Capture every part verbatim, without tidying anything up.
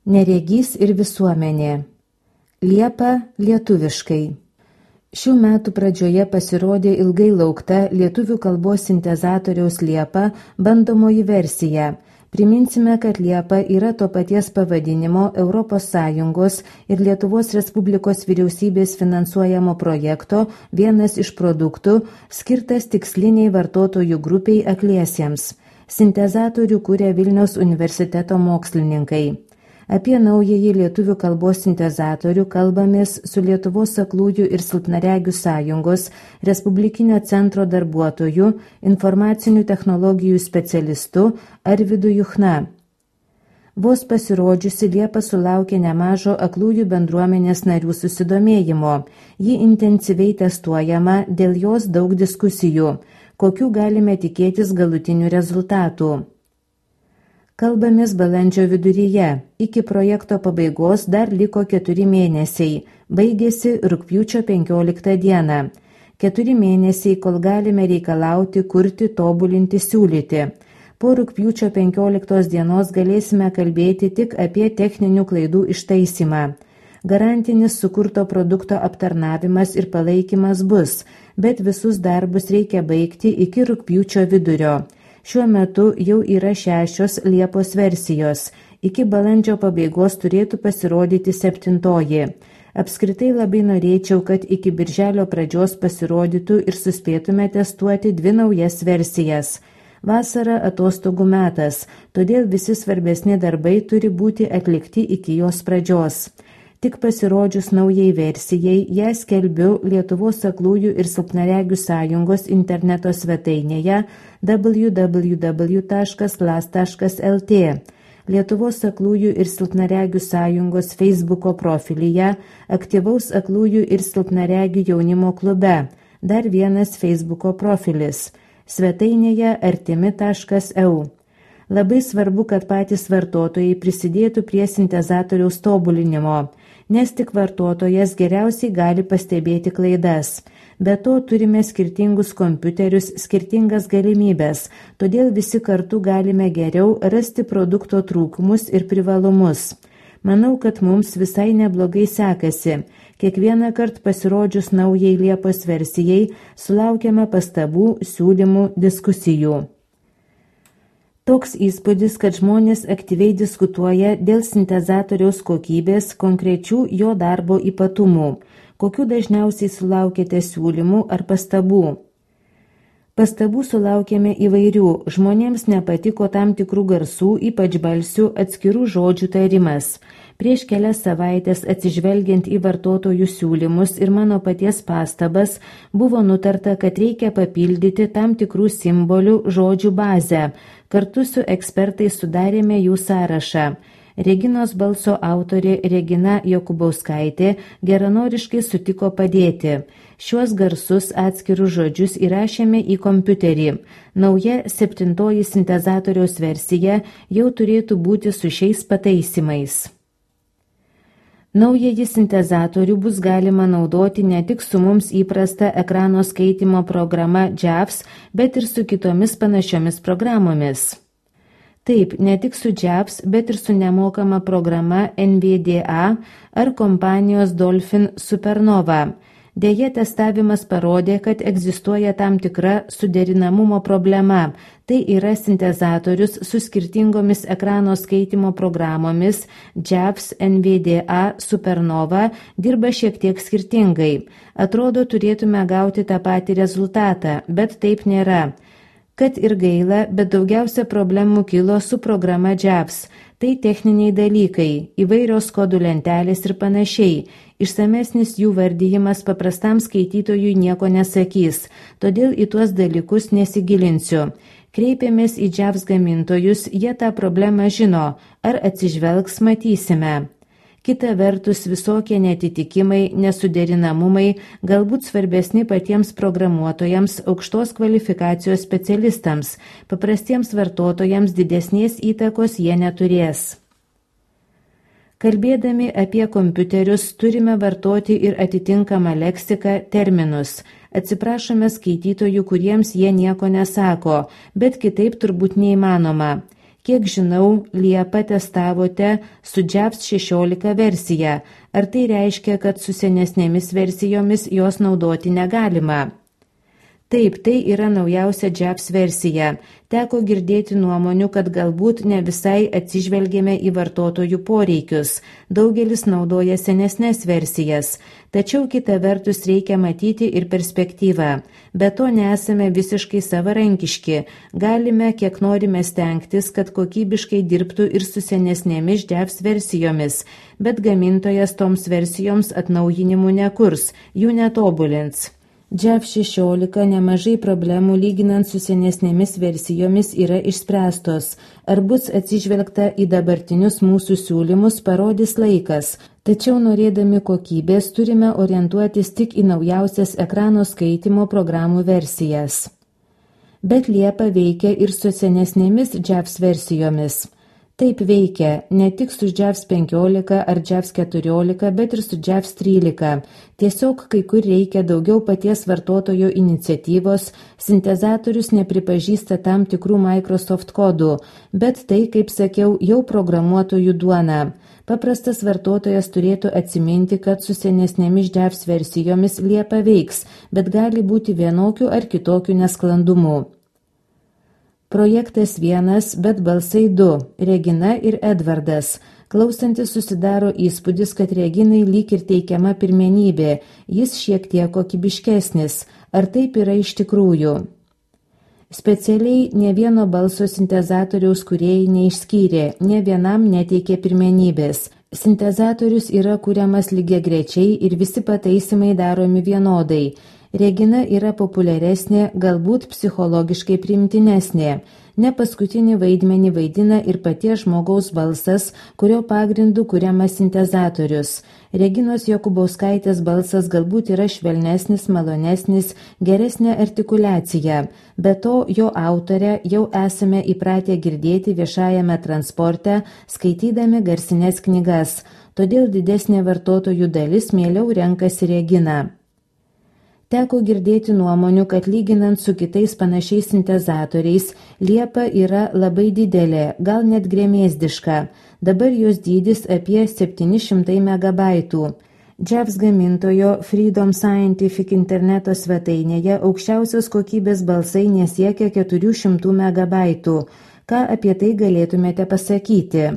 Neregys ir visuomenė. Liepa lietuviškai. Šių metų pradžioje pasirodė ilgai laukta lietuvių kalbos sintezatoriaus Liepa bandomoji versija. Priminsime, kad Liepa yra to paties pavadinimo Europos Sąjungos ir Lietuvos Respublikos vyriausybės finansuojamo projekto vienas iš produktų, skirtas tiksliniai vartotojų grupiai akliesiems. Sintezatorių kuria Vilniaus universiteto mokslininkai. Apie naująjį lietuvių kalbos sintezatorių kalbamės su Lietuvos aklųjų ir silpnaregių sąjungos Respublikinio centro darbuotoju, informacinių technologijų specialistu Arvydu Juchna. Vos pasirodžiusi Liepa sulaukė nemažo aklųjų bendruomenės narių susidomėjimo. Ji intensyviai testuojama, dėl jos daug diskusijų. Kokių galime tikėtis galutinių rezultatų? Kalbamės balandžio viduryje. Iki projekto pabaigos dar liko keturi mėnesiai. Baigėsi rugpjūčio penkioliktą dieną. Keturi mėnesiai, kol galime reikalauti, kurti, tobulinti, siūlyti. Po rugpjūčio penkioliktos dienos galėsime kalbėti tik apie techninių klaidų ištaisymą. Garantinis sukurto produkto aptarnavimas ir palaikymas bus, bet visus darbus reikia baigti iki rugpjūčio vidurio. Šiuo metu jau yra šešios Liepos versijos. Iki balandžio pabaigos turėtų pasirodyti septintoji. Apskritai labai norėčiau, kad iki birželio pradžios pasirodytų ir suspėtume testuoti dvi naujas versijas. Vasara atostogų metas, todėl visi svarbesni darbai turi būti atlikti iki jos pradžios. Tik pasirodžius naujai versijai, ją skelbiu Lietuvos aklųjų ir silpnaregių sąjungos interneto svetainėje w w w taškas l a s taškas l t, Lietuvos aklųjų ir silpnaregių sąjungos Facebooko profilyje, aktyvaus aklųjų ir silpnaregių jaunimo klube, dar vienas Facebooko profilis, svetainėje artimi taškas e u. Labai svarbu, kad patys vartotojai prisidėtų prie sintezatoriaus tobulinimo, nes tik vartotojas geriausiai gali pastebėti klaidas. Be to turime skirtingus kompiuterius, skirtingas galimybės, todėl visi kartu galime geriau rasti produkto trūkumus ir privalumus. Manau, kad mums visai neblogai sekasi. Kiekvieną kartą pasirodžius naujai Liepos versijai sulaukiame pastabų, siūlymų, diskusijų. Toks įspūdis, kad žmonės aktyviai diskutuoja dėl sintezatoriaus kokybės, konkrečių jo darbo ypatumų. Kokių dažniausiai sulaukėte siūlymų ar pastabų? Pastabų sulaukėme įvairių. Žmonėms nepatiko tam tikrų garsų, ypač balsių, atskirų žodžių tarimas. Prieš kelias savaitės, atsižvelgiant į vartotojų siūlymus ir mano paties pastabas, buvo nutarta, kad reikia papildyti tam tikrų simbolių žodžių bazę. Kartu su ekspertais sudarėme jų sąrašą. Reginos balso autorė Regina Jokubauskaitė geranoriškai sutiko padėti. Šiuos garsus atskirus žodžius įrašėme į kompiuterį. Nauja septintoji sintezatoriaus versija jau turėtų būti su šiais pataisimais. Naująjį sintezatorių bus galima naudoti ne tik su mums įprasta ekrano skaitymo programa JAWS, bet ir su kitomis panašiomis programomis. Taip, ne tik su JAWS, bet ir su nemokama programa N V D A ar kompanijos Dolphin Supernova. Deja, testavimas parodė, kad egzistuoja tam tikra suderinamumo problema. Tai yra sintezatorius su skirtingomis ekrano skaitimo programomis JAWS, N V D A, Supernova dirba šiek tiek skirtingai. Atrodo, turėtume gauti tą patį rezultatą, bet taip nėra. Kad ir gaila, bet daugiausia problemų kilo su programa JAWS. Tai techniniai dalykai, įvairios kodų lentelės ir panašiai. Išsamesnis jų vardijimas paprastam skaitytojui nieko nesakys, todėl į tuos dalykus nesigilinsiu. Kreipėmės į JAWS gamintojus, jie tą problemą žino, ar atsižvelgs, matysime. Kita vertus, visokie netitikimai, nesuderinamumai, galbūt svarbesni patiems programuotojams, aukštos kvalifikacijos specialistams, paprastiems vartotojams didesnės įtakos jie neturės. Kalbėdami apie kompiuterius turime vartoti ir atitinkamą leksiką, terminus. Atsiprašome skaitytojų, kuriems jie nieko nesako, bet kitaip turbūt neįmanoma. Kiek žinau, Liepą testavote su JAWS šešiolika versija. Ar tai reiškia, kad su senesnėmis versijomis jos naudoti negalima? Taip, tai yra naujausia JAWS versija. Teko girdėti nuomonių, kad galbūt ne visai atsižvelgėme į vartotojų poreikius. Daugelis naudoja senesnės versijas. Tačiau kita vertus reikia matyti ir perspektyvą. Be to nesame visiškai savarankiški. Galime, kiek norime stengtis, kad kokybiškai dirbtų ir su senesnėmis JAWS versijomis, bet gamintojas toms versijoms atnaujinimų nekurs, jų netobulins. JAWS šešiolika nemažai problemų lyginant su senesnėmis versijomis yra išspręstos. Ar bus atsižvelgta į dabartinius mūsų siūlymus, parodys laikas. Tačiau norėdami kokybės turime orientuotis tik į naujausias ekrano skaitymo programų versijas. Bet Liepa veikia ir su senesnėmis JAWS versijomis. Taip veikia ne tik su JAWS penkiolika ar JAWS keturiolika, bet ir su JAWS trylika. Tiesiog kai kur reikia daugiau paties vartotojo iniciatyvos, sintezatorius nepripažįsta tam tikrų Microsoft kodų, bet tai, kaip sakiau, jau programuotojų duona. Paprastas vartotojas turėtų atsiminti, kad su senesnėmis JAWS versijomis Liepa veiks, bet gali būti vienokių ar kitokių nesklandumų. Projektas vienas, bet balsai du – Regina ir Edvardas. Klausantis susidaro įspūdis, kad Reginai lyg ir teikiama pirmenybė, jis šiek tiek kokybiškesnis. Ar taip yra iš tikrųjų? Specialiai ne vieno balso sintezatoriaus kūrėjai neišskyrė, ne vienam neteikė pirmenybės. Sintezatorius yra kuriamas lygiagrečiai ir visi pataisimai daromi vienodai. Regina yra populiaresnė, galbūt psichologiškai priimtinesnė. Ne paskutinį vaidmenį vaidina ir paties žmogaus balsas, kurio pagrindu kuriamas sintezatorius. Reginos Jokubauskaitės balsas galbūt yra švelnesnis, malonesnis, geresnė artikuliacija. Be to, jo autorę jau esame įpratę girdėti viešajame transporte, skaitydami garsines knygas. Todėl didesnė vartotojų dalis mieliau renkasi Reginą. Teko girdėti nuomonių, kad lyginant su kitais panašiais sintezatoriais, Liepa yra labai didelė, gal net gremėzdiška. Dabar jos dydis apie septyni šimtai megabaitų. JAWS gamintojo Freedom Scientific interneto svetainėje aukščiausios kokybės balsai nesiekia keturių šimtų megabaitų. Ką apie tai galėtumėte pasakyti?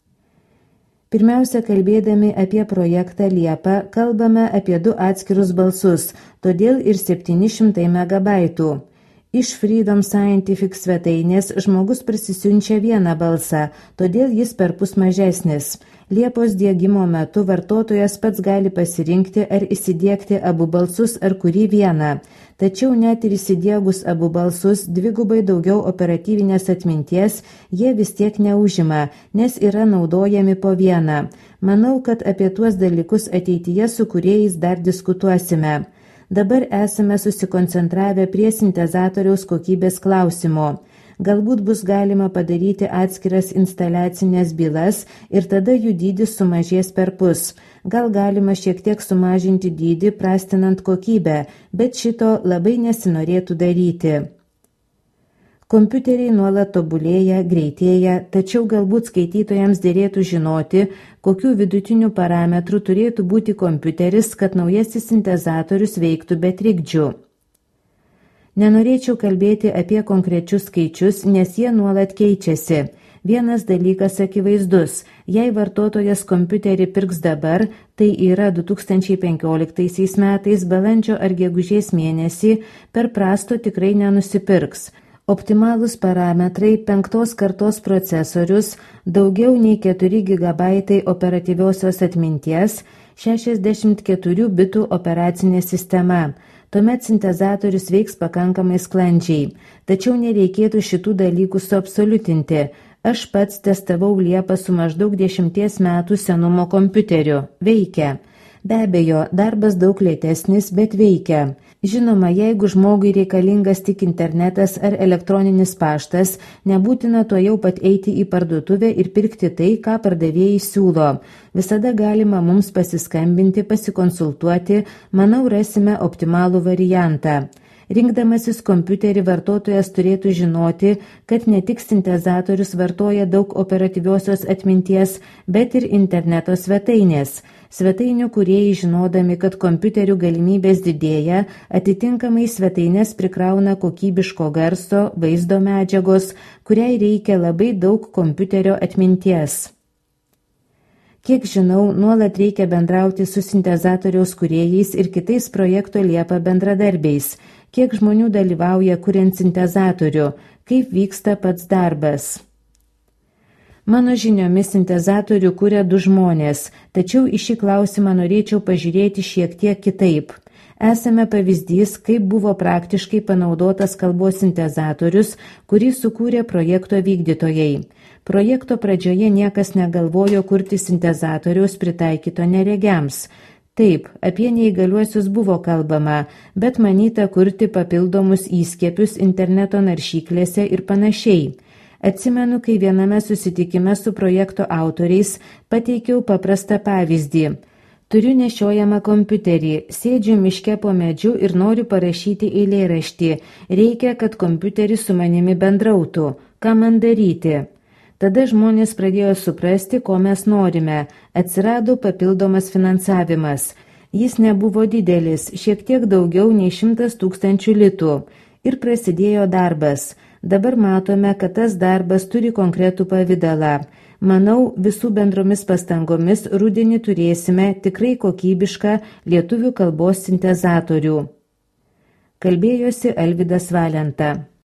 Pirmiausia, kalbėdami apie projektą Liepa, kalbame apie du atskirus balsus, todėl ir septyni šimtai megabaitų. Iš Freedom Scientific svetainės žmogus prisisiunčia vieną balsą, todėl jis perpus mažesnis. Liepos diegimo metu vartotojas pats gali pasirinkti ar įsidiegti abu balsus ar kurį vieną. Tačiau net ir įsidiegus abu balsus dvigubai daugiau operatyvinės atminties jie vis tiek neužima, nes yra naudojami po vieną. Manau, kad apie tuos dalykus ateityje su kūrėjais dar diskutuosime. Dabar esame susikoncentravę prie sintezatoriaus kokybės klausimo. Galbūt bus galima padaryti atskiras instaliacinės bylas ir tada jų dydis sumažės perpus. Gal galima šiek tiek sumažinti dydį, prastinant kokybę, bet šito labai nesinorėtų daryti. Kompiuteriai nuolat tobulėja, greitėja, tačiau galbūt skaitytojams dėrėtų žinoti, kokių vidutinių parametrų turėtų būti kompiuteris, kad naujasis sintezatorius veiktų be trikdžių. Nenorėčiau kalbėti apie konkrečius skaičius, nes jie nuolat keičiasi. Vienas dalykas akivaizdus, jei vartotojas kompiuterį pirks dabar, tai yra du tūkstančiai penkioliktaisiais metais balandžio ar gegužės mėnesį, per prasto tikrai nenusipirks. Optimalūs parametrai penktos kartos procesorius, daugiau nei keturi gigabaitai operatyviosios atminties, šešiasdešimt keturių bitų operacinė sistema. Tuomet sintezatorius veiks pakankamai sklandžiai. Tačiau nereikėtų šitų dalykų suabsoliutinti. Aš pats testavau Liepą su maždaug dešimties metų senumo kompiuteriu. Veikia. Be abejo, darbas daug lėtesnis, bet veikia. Žinoma, jeigu žmogui reikalingas tik internetas ar elektroninis paštas, nebūtina to jau pat eiti į parduotuvę ir pirkti tai, ką pardavėjai siūlo. Visada galima mums pasiskambinti, pasikonsultuoti, manau, rasime optimalų variantą. Rinkdamasis kompiuterį vartotojas turėtų žinoti, kad ne tik sintezatorius vartoja daug operatyviosios atminties, bet ir interneto svetainės. Svetainių kūrėjai, žinodami, kad kompiuterių galimybės didėja, atitinkamai svetainės prikrauna kokybiško garso, vaizdo medžiagos, kuriai reikia labai daug kompiuterio atminties. Kiek žinau, nuolat reikia bendrauti su sintezatoriaus kūrėjais ir kitais projekto Liepa bendradarbiais. Kiek žmonių dalyvauja kuriant sintezatorių, kaip vyksta pats darbas. Mano žiniomis sintezatorių kuria du žmonės, tačiau į šį klausimą norėčiau pažiūrėti šiek tiek kitaip. Esame pavyzdys, kaip buvo praktiškai panaudotas kalbos sintezatorius, kurį sukūrė projekto vykdytojai. Projekto pradžioje niekas negalvojo kurti sintezatoriaus pritaikyto neregiams. Taip, apie neįgaliuosius buvo kalbama, bet manyta kurti papildomus įskiepius interneto naršyklėse ir panašiai. Atsimenu, kai viename susitikime su projekto autoriais pateikiau paprastą pavyzdį. Turiu nešiojamą kompiuterį, sėdžiu miške po medžiu ir noriu parašyti eilėraštį. Reikia, kad kompiuteris su manimi bendrautų. Ką man daryti? Tada žmonės pradėjo suprasti, ko mes norime. Atsirado papildomas finansavimas. Jis nebuvo didelis, šiek tiek daugiau nei šimtas tūkstančių litų. Ir prasidėjo darbas. Dabar matome, kad tas darbas turi konkretų pavidalą. Manau, visų bendromis pastangomis rudenį turėsime tikrai kokybišką lietuvių kalbos sintezatorių. Kalbėjosi Alvydas Valenta.